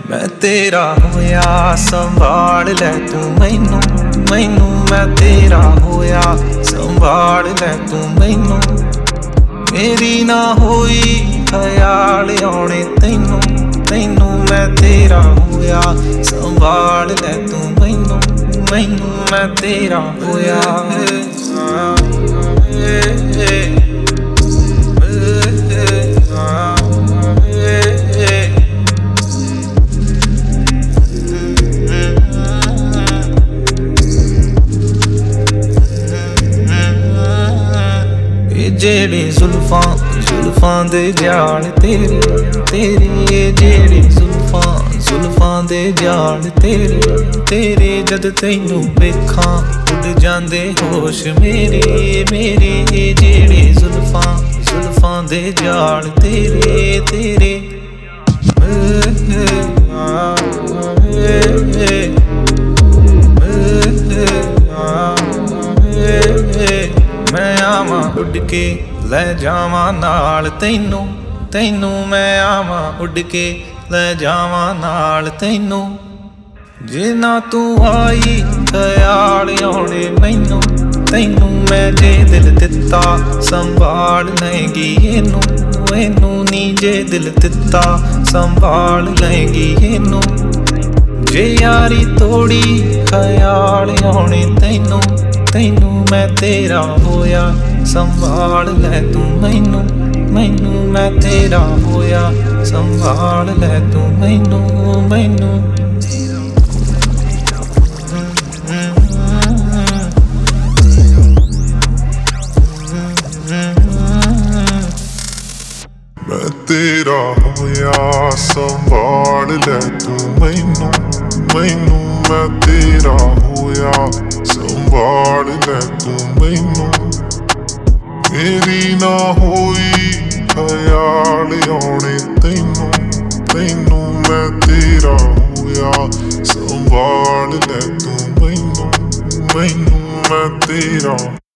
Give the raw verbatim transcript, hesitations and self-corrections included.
मैं तेरा होया संभाल लै तू मैनू मैनू मैं तेरा होया संभाल लै तू मैनू मेरी ना होई ख्याल आने तैनू तैनू मैं तेरा होया संभाल लै तू मैनू मैनू मैं तेरा होया जेड़े जुल्फां जुल्फां दे जाल तेरे तेरे जेड़े जुल्फां जुल्फां दे जाल तेरे तेरे जद तैनू वेखां उड़ जांदे होश मेरे मेरे जेड़े जुल्फां जुल्फां दे जाल तेरे तेरे मैं आवां उड़ के लै जावां नाल तैनू तैनू मैं आवां उड़ के लै जावां नाल तैनू जे ना तू आई ख्याल आने मैनू तैनू मैं जे दिल दिता संभाल लैंगी एनू एनू नी जे दिल दिता संभाल लैंगी एनू जे यारी तोड़ी ख्याल आने तैनू तैनू मैं तेरा होया संभाल लै तू मैनू मैनू मैं तेरा होया संभाल लै तू मैनू मैनू मैं तेरा होया संभाल लै तू मैनू मैनू मैं तेरा होया संभाल लै तू मैनू मेरी ना होई ख्याल आने तैनू तैनू मैं तेरा होया संभाल लै तू मैनू मैनू मैं तेरा